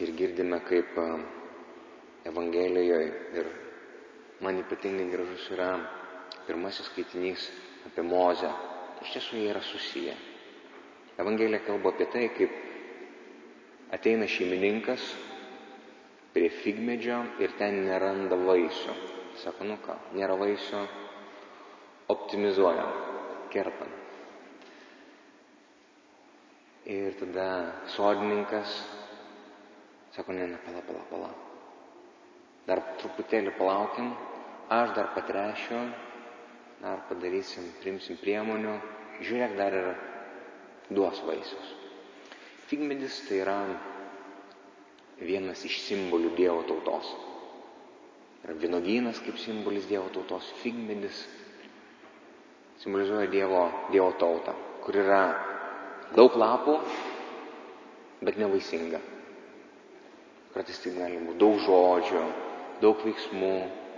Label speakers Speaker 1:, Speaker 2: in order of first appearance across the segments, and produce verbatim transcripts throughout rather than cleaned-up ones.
Speaker 1: Ir girdime, kaip Evangelijoje, ir man ypatingai gražus yra pirmasis skaitinys apie Mozę. Iš tiesų jie yra susiję. Evangelija kalba apie tai, kaip ateina šeimininkas prie figmedžio ir ten neranda vaisių. Sako, nu ką, nėra vaisių, optimizuojam, kertam. Ir tada sodininkas sako, ne, ne, pala, pala, pala. Dar truputėlį palaukim, aš dar patrešiu, dar padarysim, priimsim priemonių, žiūrėk, dar ir duos vaisius. Figmedis tai yra vienas iš simbolių Dievo tautos. Yra vynuogynas kaip simbolis Dievo tautos, figmedis simbolizuoja Dievo, Dievo tautą, kur yra daug lapų, bet nevaisinga. Kartais tai gali būti daug žodžių, daug veiksmų,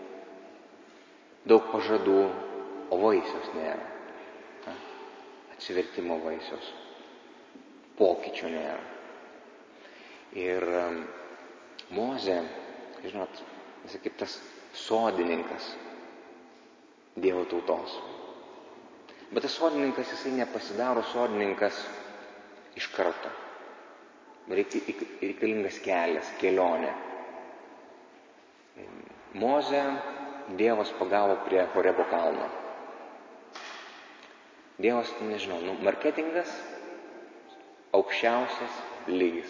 Speaker 1: daug pažadų, o vaisios nėra. Atsivertimo vaisios, pokyčio nėra. Ir Mozė, žinot, jis kaip tas sodininkas Dievo tautos. Bet tas sodininkas, jisai nepasidaro sodininkas iš karto. Reikalingas kelias, kelionė. Mozę Dievas pagavo prie Horebo kalno. Dievas, nežinau, nu, marketingas aukščiausias lygis.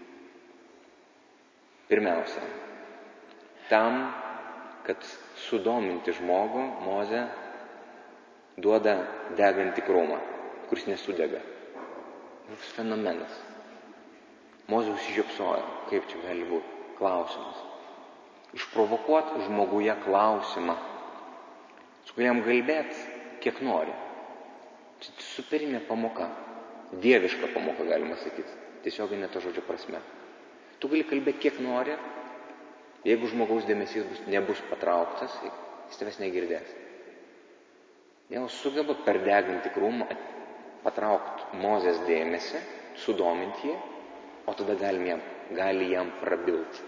Speaker 1: Pirmiausia, tam, kad sudominti žmogų, Mozė duoda degantį krūmą, kuris nesudega. Toks fenomenas. Mozė užsižiopsojo, kaip čia gali būti. Klausimas. Išprovokuot žmoguje klausimą, su kuriam kalbėt, kiek nori. Čia superinė pamoka. Dieviška pamoka, galima sakyti. Tiesioginė to žodžio prasme. Tu gali kalbėti, kiek nori. Jeigu žmogaus dėmesys bus, nebus patrauktas, jis tavęs negirdės. Dievas sugeba per degantį krūmą patraukti Mozės dėmesį, sudominti jį, o tada gali jam, gali jam prabilti.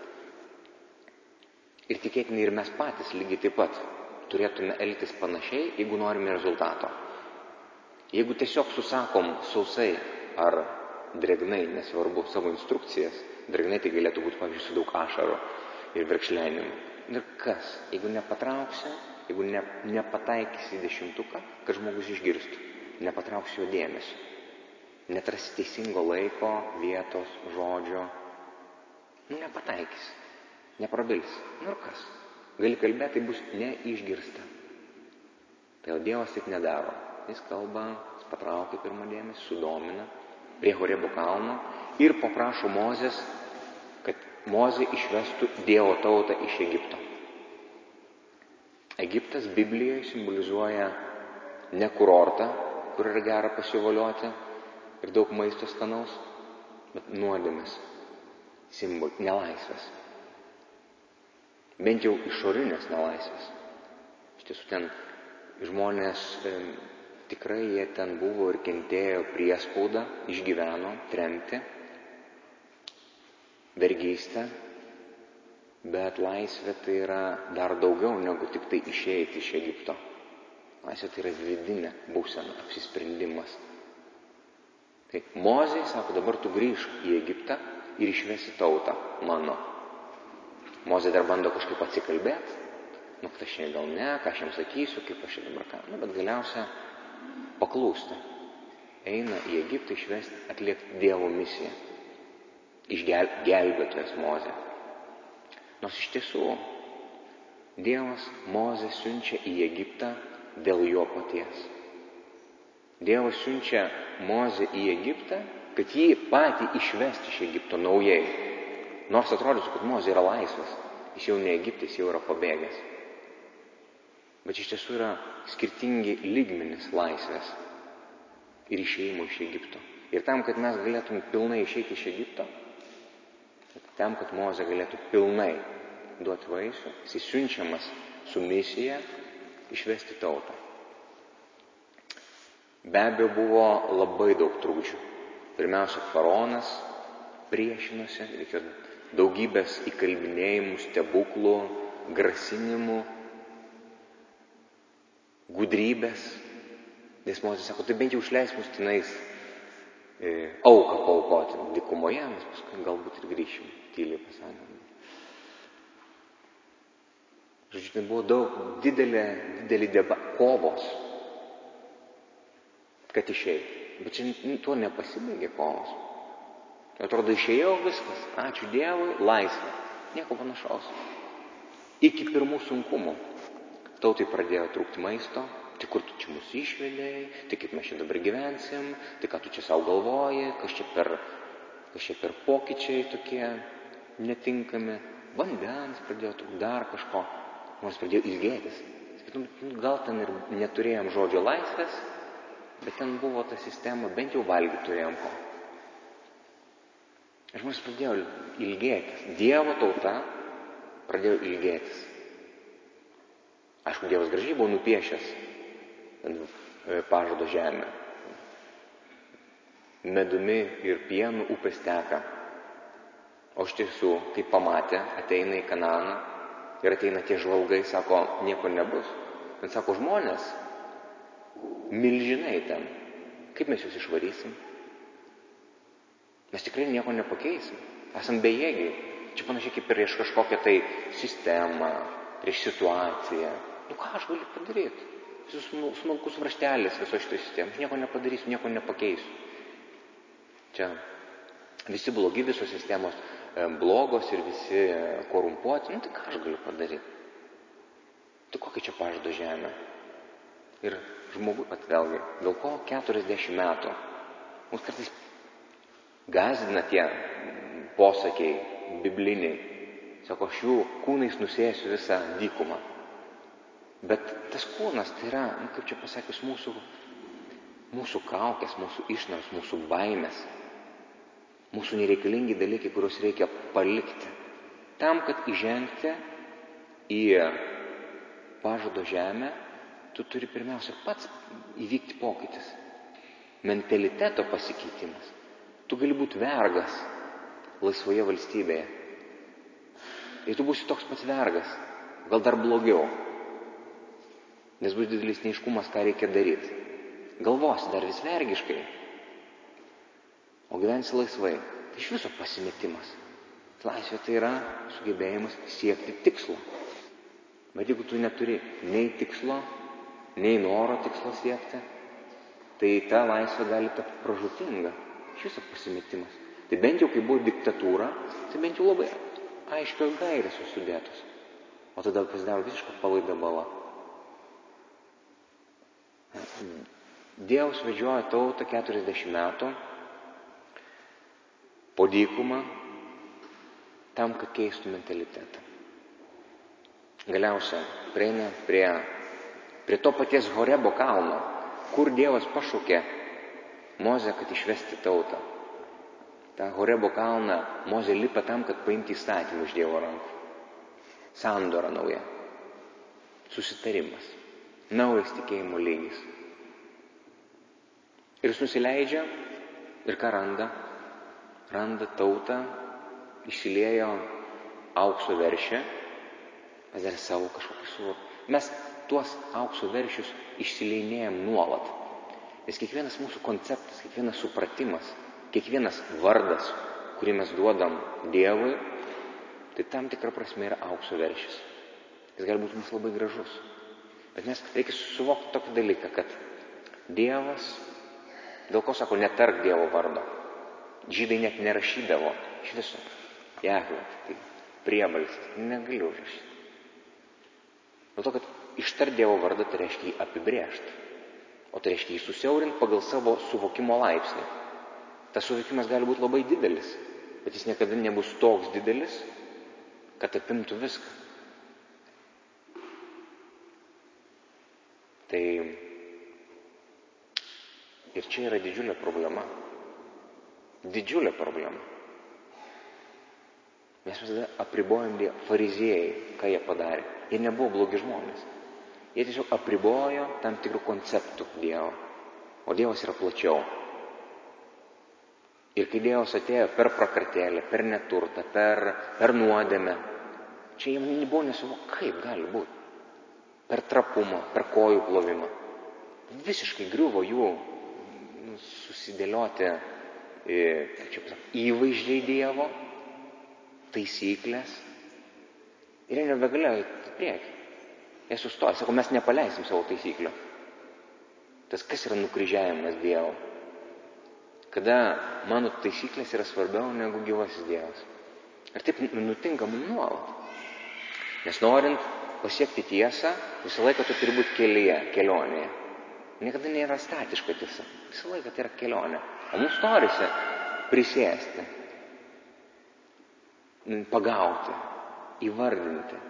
Speaker 1: Ir tikėtinai ir mes patys lygiai taip pat turėtume elgtis panašiai, jeigu norime rezultato. Jeigu tiesiog susakom sausai ar dregnai, nesvarbu, savo instrukcijas, dregnai tai galėtų būti, pavyzdžiui, su daug ašarų ir verkšlenimų. Ir kas? Jeigu nepatrauksi, jeigu ne, nepataikysi į dešimtuką, kad žmogus išgirstų, nepatrauksi jo dėmesio, netrasi teisingo laiko, vietos, žodžio, nu nepataikysi, neprabilsi. Nu ir kas? Gali kalbėti, tai bus neišgirsta. Tai jau Dievas taip nedaro. Jis kalba, jis patraukia pirmą dėmesį, sudomina prie Horebo kalno ir paprašo Mozės, kad Mozė išvestų Dievo tautą iš Egipto. Egiptas Biblijoje simbolizuoja ne kurortą, kur yra gera pasivolioti ir daug maisto skanaus, bet nuodėmės, simbol, nelaisvės. Bent jau išorinės nelaisvės. Iš tiesų ten žmonės, e, tikrai jie ten buvo ir kentėjo priespaudą, išgyveno, tremtį, vergystę, bet laisvė tai yra dar daugiau negu tik tai išeiti iš Egipto. Laisvė tai yra vidinė būsena, apsisprendimas. Tai Mozė sako, dabar tu grįžk į Egiptą ir išvesi tautą mano. Mozė dar bando kažkaip atsikalbėti, nu, kad aš šiandien gal ne, ką aš jam sakysiu, kaip aš čia dabar ką, nu, bet galiausia paklūsta. Eina į Egiptą išvesti, atliekti Dievo misiją. Išgelbėtojas Mozė. Nors iš tiesų Dievas Mozę siunčia į Egiptą dėl jo paties. Dievas siunčia Mozę į Egiptą, kad jį patį išvesti iš Egipto naujai. Nors atrodytų, kad Mozė yra laisvas, jis jau ne Egiptas, jis jau yra pabėgęs. Bet iš tiesų yra skirtingi lygmenys laisvės ir išėjimo iš Egipto. Ir tam, kad mes galėtume pilnai išeiti iš Egipto, tam, kad Mozė galėtų pilnai duoti vaisių, jis siunčiamas su misija išvesti tautą. Be abejo, buvo labai daug trukdžių. Pirmiausia, faraonas priešinosi, reikėjo daugybės įkalbinėjimų, stebuklų, grasinimų, gudrybės. Nes Mozė sako, tai bent jau išleis mus tenais e, auką paaukoti dykumoje, mes paskui galbūt ir grįšim, tyliai pasakėm. Žodžiu, ten buvo daug, didelė, didelį deba, kovos, kad išėjai. Bet čia tuo nepasibaigė kovos. Atrodo, išėjau viskas, ačiū Dievui, laisvė. Nieko panašaus. Iki pirmų sunkumų. Tautai pradėjo trūkti maisto, tai kur tu čia mus išvedėjai, tai kaip mes čia dabar gyvensim, tai ką tu čia savo galvoji, kas čia per, kas čia per pokyčiai tokie netinkami. Vandens pradėjo trūkti, dar kažko. Nors pradėjo ilgėtis. Gal ten ir neturėjom žodžio laisvės, bet ten buvo ta sistema, bent jau valgyti turėjom ko. Ir žmonės pradėjo ilgėtis. Dievo tauta pradėjo ilgėtis. Aišku, Dievas gražiai buvo nupiešęs pažado žemę. Medumi ir pienu upės teka. O iš tiesų, kai pamatė, ateina į Kanaaną ir ateina tie žvalgai, sako, nieko nebus. Ten sako, žmonės, milžinai ten. Kaip mes jūs išvarysim? Mes tikrai nieko nepakeisim. Esam bejėgiai. Čia panašiai kaip prieš kažkokią tai sistemą, prieš situaciją. Nu ką aš galiu padaryti? Visus smulkus vraštelis viso šitoj sistemai. Aš nieko nepadarysiu, nieko nepakeisiu. Čia visi blogi, visos sistemos blogos ir visi korumpuoti. Nu tai ką aš galiu padaryti? Tai kokia čia pažado žemė? Ir žmogus, pat vėlgi, dėl ko keturiasdešimt metų? Mums kartais gąsdina tie posakiai bibliniai. Sako, aš jų kūnais nusėsiu visą dykumą. Bet tas kūnas tai yra, nu, kaip čia pasakius, mūsų, mūsų kaukės, mūsų išnaros, mūsų baimės, mūsų nereikalingi dalykai, kuriuos reikia palikti. Tam, kad įžengti į pažado žemę, tu turi pirmiausia pats įvykti pokytis. Mentaliteto pasikeitimas. Tu gali būti vergas laisvoje valstybėje. Ir tu būsi toks pats vergas, gal dar blogiau. Nes bus didelis neiškumas, ką reikia daryti. Galvosi dar vis vergiškai, o gyvensi laisvai. Tai iš viso pasimetimas. Laisvė tai yra sugebėjimas siekti tikslo. Bet jeigu tu neturi nei tikslo, nei noro tikslo siekti, tai ta laisvė gali tapti pražūtinga. Iš viso pasimetimas. Tai bent jau, kai buvo diktatūra, tai bent jau labai aiškios gairės susidėtos. O tada pasidaro visiškai palaida bala. Dievas vedžioja tautą keturiasdešimt metų po dykumą tam, kad keistų mentalitetą. Galiausiai prieina prie, prie to paties Horebo kalno, kur Dievas pašaukė Mozę, kad išvesti tautą. Ta Horebo kalną Mozė lipa tam, kad paimti įstatymą iš Dievo rankų. Sandora nauja. Susitarimas. Naujas tikėjimo lygis. Ir jis nusileidžia ir ką randa? Randa tautą, išsiliejo aukso veršę, mes dar savo kažkokį suvokį. Mes tuos aukso veršius išsileinėjam nuolat. Nes kiekvienas mūsų konceptas, kiekvienas supratimas, kiekvienas vardas, kurį mes duodam Dievui, tai tam tikra prasme yra aukso veršis. Jis gali būti mums labai gražus. Bet mes reikia suvokti tokį dalyką, kad Dievas, dėl ko sako, netark Dievo vardo. Žydai net nerašydavo iš viso. Jahvė, tai priebalsis, negaliu užrašyti. Dėl to, kad ištart Dievo vardą, tai reiškia jį apibrėžti. O tai reiškia jį susiaurinti pagal savo suvokimo laipsnį. Tas suvokimas gali būti labai didelis, bet jis niekada nebus toks didelis, kad apimtų viską. Tai ir čia yra didžiulė problema. Didžiulė problema. Mes visada apribojam Dievą. Fariziejai, ką jie padarė. Jie nebuvo blogi žmonės. Jie tiesiog apribojo tam tikrų konceptų Dievo. O Dievas yra plačiau. Ir kai Dievas atėjo per prakartėlę, per neturtą, per, per nuodėmę, čia jiems nebuvo nesuvokiama, kaip gali būti. Per trapumą, per kojų plovimą. Visiškai griuvo jų susidėlioti įvaizdžiai Dievo, taisyklės. Ir jie nebegalėjo į priekį. Jie sustoja, sako, mes nepaleisim savo taisyklių. Tas kas yra nukryžiavimas Dievo? Kada mano taisyklės yra svarbiau negu gyvasis Dievas. Ir taip nutinka mums nuolat. Nes norint pasiekti tiesą, visą laiką tu turi būti kelyje, kelionėje. Niekada nėra statiška tiesa. Visą laiką tai yra kelionė. O mums norisi prisėsti, pagauti, įvardinti.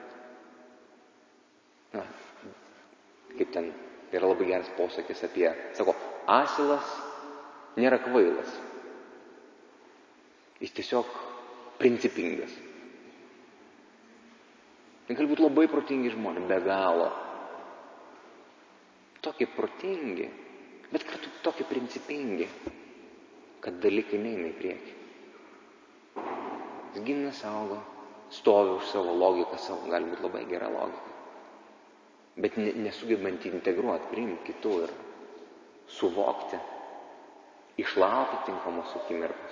Speaker 1: Na, kaip ten yra labai geras posakis apie, sako, asilas nėra kvailas. Jis tiesiog principingas. Tai gali būti labai protingi žmonės, be galo. Tokie protingi, bet kartu tokie principingi, kad dalykai neina į priekį. Jis gina saugo, stovi už savo logiką, savo, gali būti labai gera logika. Bet nesugebant integruoti, priimti kitų ir suvokti, išlaukti tinkamos akimirkos.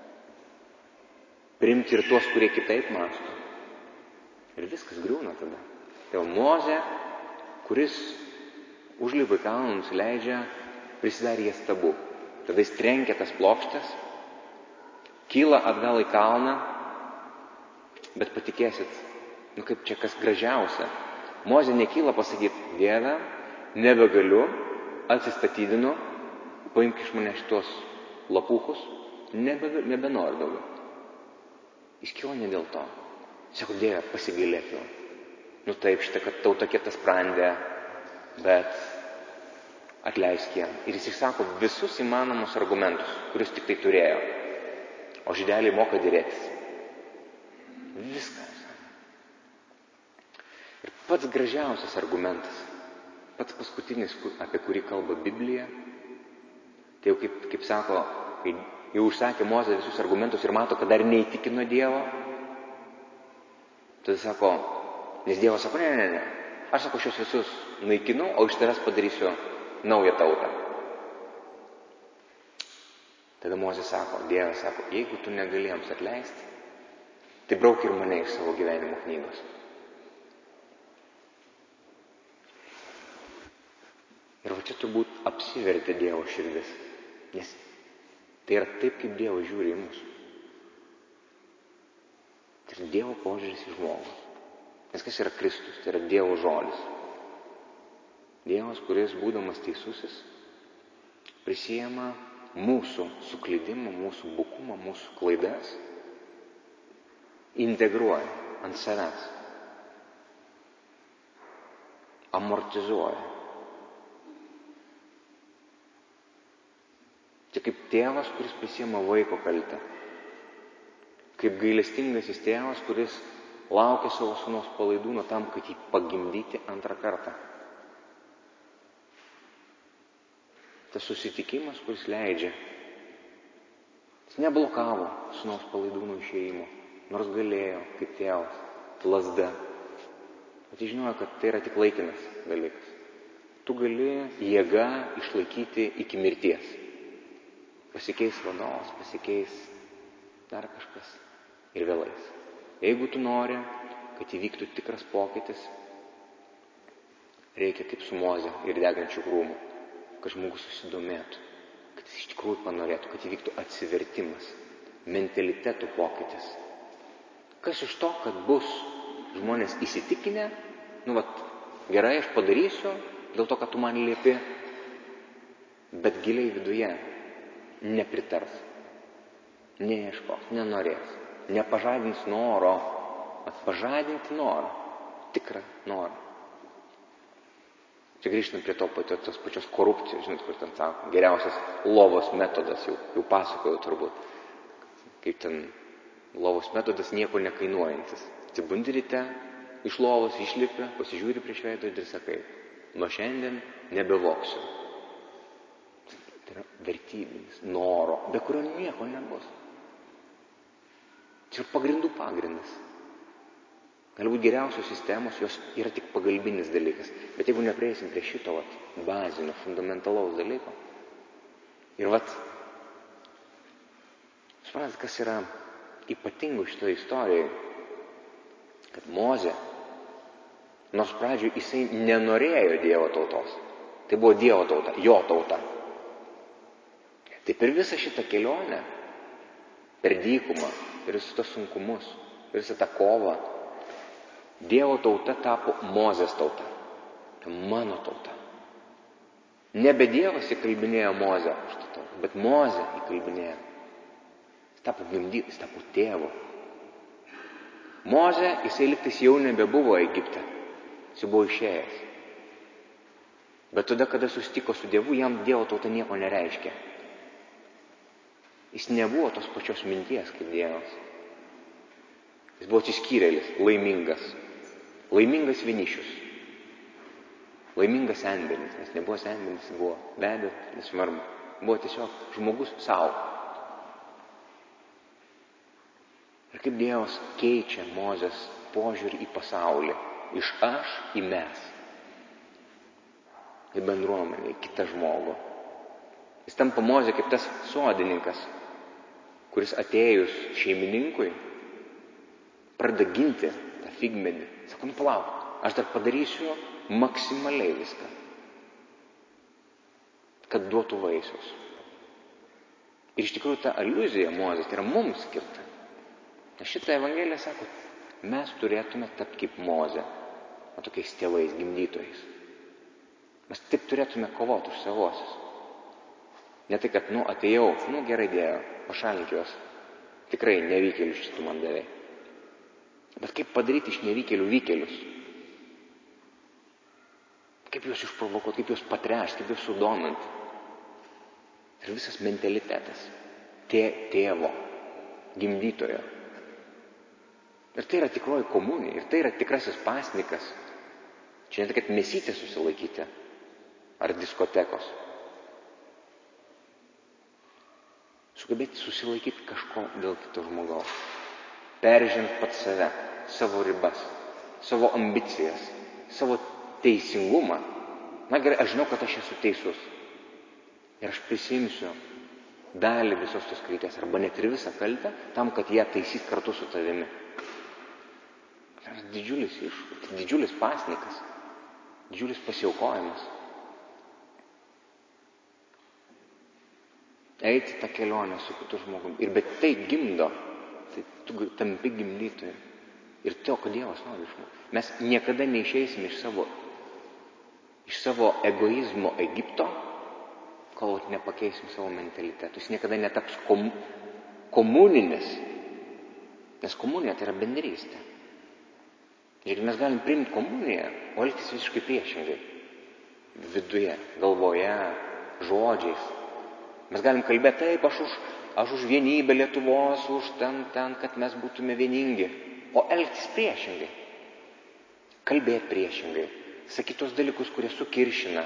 Speaker 1: Priimti ir tuos, kurie kitaip mąsto. Ir viskas griūna tada. Tai Mozė, kuris užlipa į kalną, nusileidžia, prisidarė jie stabų. Tada jis trenkia tas plokštes, kyla atgal į kalną, bet patikėsit, nu kaip čia kas gražiausia. Mozė nekyla pasakyti, Dieve, nebegaliu, atsistatydinu, paimk iš mane šitos lapukus, nebe, nebenoriu daugiau. Jis kyla ne dėl to. Sako, Dieve, pasigailėk jau. Nu taip, šitą, kad tauta kieta sprendė, bet atleisk jam. Ir jis išsako visus įmanomus argumentus, kuriuos tik tai turėjo. O žydeliai moka dėrėtis. Viską. Ir pats gražiausias argumentas, pats paskutinis, apie kurį kalba Biblija, tai jau kaip, kaip sako, kai jau užsakė Mozė visus argumentus ir mato, kad dar neįtikino Dievo, tada sako, nes Dievas sako, ne, ne, ne, aš sako, šios visus naikinu, o iš tavęs padarysiu naują tautą. Tada Mozė sako, Dievas sako, jeigu tu negali jiems atleisti, tai brauk ir mane iš savo gyvenimo knygos. Ir va čia turbūt apsivertė Dievo širdis, nes tai yra taip, kaip Dievas žiūri į mus. Tai yra Dievo požiūris į žmogų. Nes kas yra Kristus? Tai yra Dievo žodis. Dievas, kuris būdamas teisusis, prisiema mūsų suklydimą, mūsų bukumą, mūsų klaidas, integruoja ant savęs, amortizuoja. Čia kaip tėvas, kuris prisiema vaiko kaltę. Kaip gailestingasis tėvas, kuris laukia savo sūnaus palaidūno tam, kad jį pagimdyti antrą kartą. Tas susitikimas, kuris leidžia. Jis neblokavo sūnaus palaidūno išėjimo, nors galėjo, kaip tėvas, lazda. Bet jis žinojo, kad tai yra tik laikinas dalykas. Tu gali jėga išlaikyti iki mirties. Pasikeis vadovas, pasikeis dar kažkas ir vėlais. Jeigu tu nori, kad įvyktų tikras pokytis, reikia kaip su Moze ir degančių krūmų, kad žmogus susidomėtų, kad jis iš tikrųjų panorėtų, kad įvyktų atsivertimas, mentalitetų pokytis. Kas iš to, kad bus žmonės įsitikinę, nu vat, gerai, aš padarysiu, dėl to, kad tu man liepi, bet giliai viduje nepritars, neieškos, nenorės, nepažadins noro, pažadinti norą, tikrą norą. Čia grįžtant prie to tos pačios korupcijos, žinot, kur ten sako, geriausias lovos metodas, jau, jau pasakojau turbūt, kaip ten lovos metodas nieko nekainuojantis. Atsibundi ryte, iš lovos išlipi, pasižiūri prieš veidrodį ir sakai, nuo šiandien nebevogsiu. Tai yra vertybinis, noro, be kurio nieko nebus. Čia yra pagrindų pagrindas. Galbūt geriausios sistemos, jos yra tik pagalbinis dalykas. Bet jeigu neprieisim prie šito vat, bazinio, fundamentalaus dalyko, ir vat, suprantat, kas yra ypatingo šitoje istorijoje, kad Mozė, nors pradžioje jisai nenorėjo Dievo tautos, tai buvo Dievo tauta, jo tauta. Tai per visą šitą kelionę, per dykumą, per visus tos sunkumus, per visą tą kovą, Dievo tauta tapo Mozės tauta. Tai mano tauta. Nebe Dievas įkalbinėjo Mozę, bet Mozė įkalbinėjo. Jis tapo gimdytas, jis tapo tėvu. Mozė, jisai liktais jau nebebuvo Egipte. Jis buvo išėjęs. Bet tada, kada susitiko su Dievu, jam Dievo tauta nieko nereiškia. Jis nebuvo tos pačios minties kaip Dievas. Jis buvo atsiskyrėlis, laimingas. Laimingas vienišius. Laimingas senbenis, nes nebuvo senbenis, jis buvo vedęs, nesvarbu. Buvo tiesiog žmogus savo. Ir kaip Dievas keičia Mozės požiūrį į pasaulį. Iš aš į mes. Į bendruomenę, į kitą žmogų. Jis tampa Mozė kaip tas sodininkas, kuris atėjus šeimininkui pradeda ginti tą figmedį. Sako, nu palauk, aš dar padarysiu maksimaliai viską, kad duotų vaisius. Ir iš tikrųjų ta aliuzija Mozės tai yra mums skirta. Nes šitą Evangeliją sako, mes turėtume tapti kaip Mozė, o tokiais tėvais, gimdytojais. Mes taip turėtume kovoti už savosius. Ne tai, kad, nu, atėjau, nu, gerai Dieve, pašalink juos. Tikrai nevykėlius šitų man davė. Bet kaip padaryti iš nevykėlių vykėlius? Kaip juos išprovokuoti, kaip juos patrešti, kaip juos sudominti? Ir visas mentalitetas. Tė, tėvo, gimdytojo. Ir tai yra tikroji komunija, ir tai yra tikrasis pasnikas. Čia ne tai, kad mėsytė susilaikyti, ar diskotekos. Sugebėti susilaikyti kažko dėl kito žmogaus. Peržint pat save, savo ribas, savo ambicijas, savo teisingumą. Na gerai, aš žinau, kad aš esu teisus. Ir aš prisimsiu dalį visos tos kaltės, arba net ir visą kaltę, tam, kad ją taisys kartu su tavimi. Tai yra didžiulis iššūkis, didžiulis pasnikas, didžiulis pasiaukojimas. Eiti tą kelionę su kitu žmogumi. Ir bet tai gimdo, tai tu tampi gimdytoju. Ir to, kad Dievas nori iš mūsų. Mes niekada neišeisime iš savo, iš savo egoizmo Egipto, kol nepakeisim savo mentalitetų. Jis niekada netaps kom, komuninis. Nes komunija tai yra bendrystė. Ir mes galim priimti komuniją, o elgtis visiškai priešingai. Viduje, galvoje, žodžiais. Mes galim kalbėti taip, aš už, aš už vienybę Lietuvos, už ten, ten, kad mes būtume vieningi. O elgtis priešingai. Kalbėti priešingai. Sakyti tos dalykus, kurie sukiršina.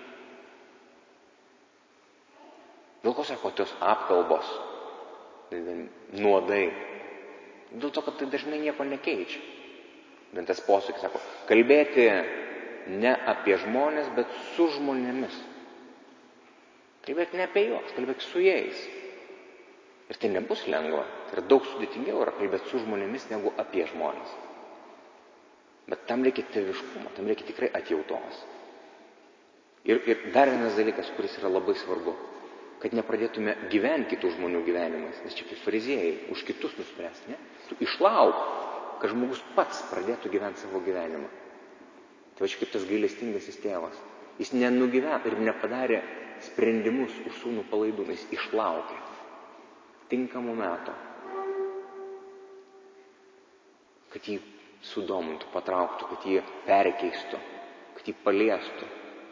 Speaker 1: Dėl ko sako tos apkalbos, nuodai? Dėl to, kad tai dažnai nieko nekeičia. Bent tas posakis sako, kalbėti ne apie žmonės, bet su žmonėmis. Kalbėti ne apie juos, kalbėti su jais. Ir tai nebus lengva. Tai yra daug sudėtingiau yra kalbėti su žmonėmis negu apie žmonės. Bet tam reikia tėviškumo, tam reikia tikrai atjautos. Ir, ir dar vienas dalykas, kuris yra labai svarbu, kad nepradėtume gyventi kitų žmonių gyvenimais, nes čia kaip fariziejai, už kitus nuspręsti, ne? Tu išlauk, kad žmogus pats pradėtų gyventi savo gyvenimą. Tai va čia kaip tas gailestingasis tėvas. Jis nenugyveno ir nepadarė sprendimus už sūnų palaidūną, jis išlaukė tinkamų metų, kad jį sudomintų, patrauktų, kad jį perkeistų, kad jį paliestų,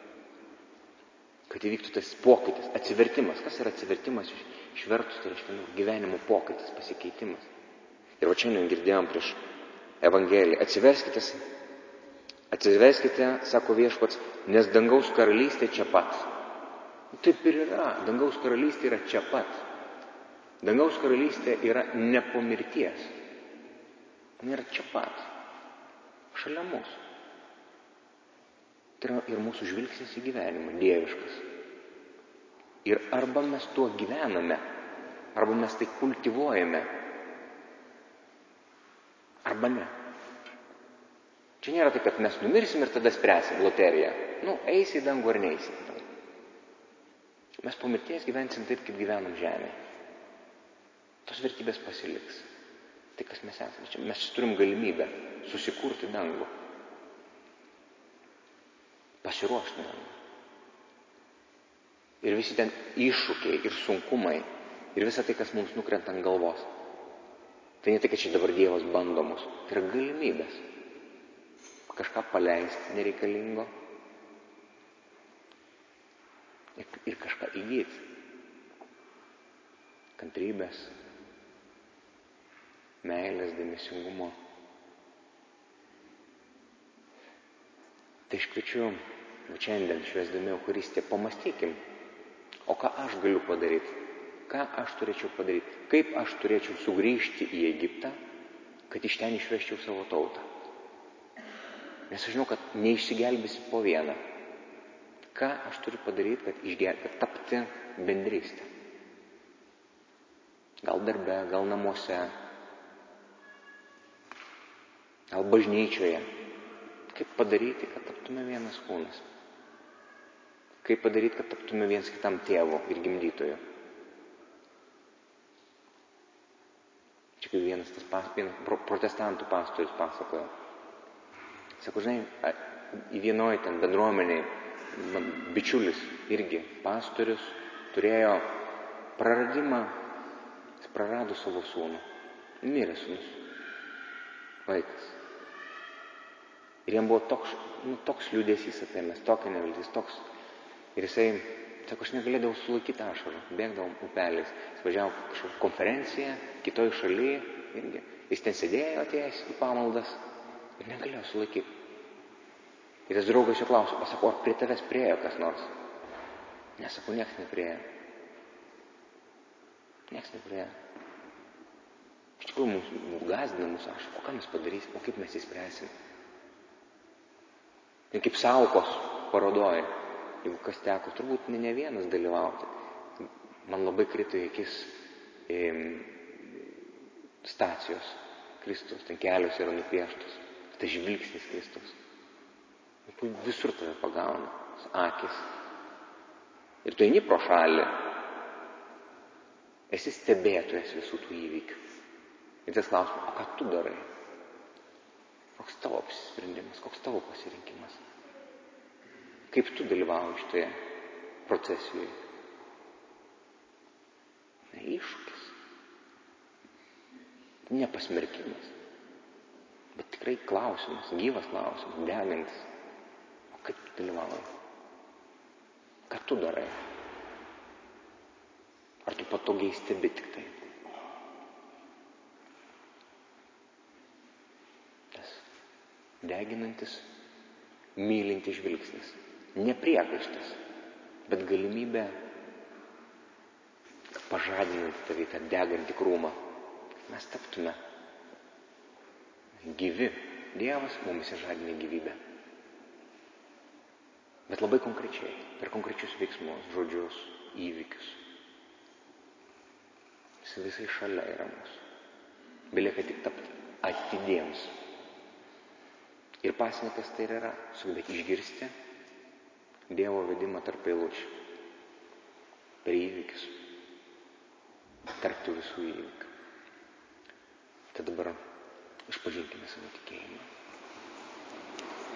Speaker 1: kad įvyktų tas pokytis, atsivertimas. Kas yra atsivertimas išvertus, tai reiškia nu, gyvenimo pokytis, pasikeitimas. Ir va šiandien girdėjom prieš Evangeliją. Atsiverskite, atsiverskite, sako Viešpats, nes dangaus karalystė čia pat. Taip ir yra. Dangaus karalystė yra čia pat. Dangaus karalystė yra ne po mirties. Jis yra čia pat. Šalia mūsų. Tai yra ir mūsų žvilgsnis į gyvenimą, dieviškas. Ir arba mes tuo gyvename, arba mes tai kultivuojame, arba ne. Čia nėra tai, kad mes numirsim ir tada spręsim loteriją. Nu, eisi į dangų ar neisi į dangų. Mes po mirties gyvensim taip, kaip gyvenam žemėje. Tos vertybės pasiliks. Tai, kas mes esame. Čia mes turim galimybę susikurti dangų. Pasiruošti dangų. Ir visi ten iššūkiai ir sunkumai ir visa tai, kas mums nukrenta ant galvos. Tai ne tai, kad čia dabar Dievas bando mus. Tai yra galimybės. Kažką paleisti nereikalingo ir, ir kažką įgyti. Kantrybės, meilės, dėmesingumo. Tai aš kviečiu šiandien švęsdami Eucharistiją pamąstykim, o ką aš galiu padaryti, ką aš turėčiau padaryti, kaip aš turėčiau sugrįžti į Egiptą, kad iš ten išveščiau savo tautą. Nes aš žinau, kad neišsigelbėsi po vieną. Ką aš turiu padaryti, kad išgelbėti, kad tapti bendrystę. Gal darbe, gal namuose, gal bažnyčioje. Kaip padaryti, kad taptume vienas kūnas? Kaip padaryti, kad taptume viens kitam tėvu ir gimdytoju? Čia kaip vienas tas pas, vienas protestantų pastorius pasakojo. Sako, žinai, į vienoj ten bendruomeniai bičiulis irgi pastorius turėjo praradimą, jis prarado savo sūnų. Mirė sūnus, vaikas. Ir jam buvo toks, nu, toks liūdesys apėmęs, tokia neviltis, toks. Ir jisai, sako, aš negalėdavau sulaikyti ašarų, bėgdavom upeliais. Jis važiavo kažkokią konferenciją, kitoj šalyje, irgi. Jis ten sėdėjo atėjęs į pamaldas ir negalėjo sulaikyti. Ir tas draugas jo klausė, o sako, ar prie tavęs priėjo kas nors? Nesako, nieks nepriėjo. Nieks nepriėjo. Iš tikrųjų, mums gazdina mūsų ašarų, o ką mes padarysim, o kaip mes įspręsim? Ir kaip Saukos parodoja, jeigu kas teko, turbūt ne vienas dalyvauti. Man labai krito į akis e, stacijos Kristus, ten kelios yra nupieštos, tai žvilgsnis Kristus. Visur tave pagauna, akis. Ir tu eini pro šalį, esi stebėtojas visų tų įvykių. Ir tas klausimas, o ką tu darai? Koks tavo apsisprendimas, koks tavo pasirinkimas? Kaip tu dalyvauji šitoje procesijoje? Ne iššūkis, ne pasmerkimas, bet tikrai klausimas, gyvas klausimas, degantis. O kaip tu dalyvauji? Ką tu darai? Ar tu patogiai stebi tik tai? Tas deginantis, mylintis žvilgsnis. Ne priekaištas, bet galimybė pažadinti tavį tą degantį krūmą. Mes taptume gyvi. Dievas mumis žadina gyvybę. Bet labai konkrečiai, per konkrečius veiksmus, žodžius, įvykius. Jis visai šalia yra mūsų. Belieka tik tapti atidiems. Ir pasnikas tai ir yra, sugebėti išgirsti Dievo vedimą tarp eilučių. Per įvykius. Tarp tų visų įvykių. Tad dabar išpažinkime savo tikėjimą.